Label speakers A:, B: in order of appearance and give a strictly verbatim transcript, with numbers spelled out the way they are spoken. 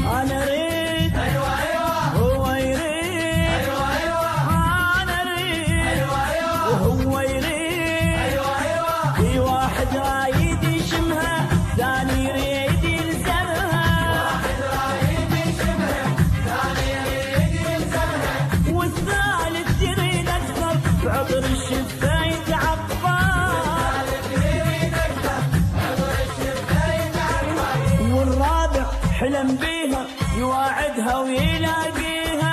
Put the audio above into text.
A: أنا أريد
B: أيوة أيوة
A: هو يريد
B: أيوة أيوة
A: أنا أريد
B: أيوة أيوة
A: وهو يريد
B: أيوة أيوة
A: في واحد رايد يشمها ثاني يريد يلزمها
B: واحد رايد يشمها ثاني يريد يلزمها
A: والثالث يريد أكثر بعطر الشفة يتعطر
B: يريد أكثر عبر الشفة يتعطر
A: والرابع حلم بيها يواعدها ويلاقيها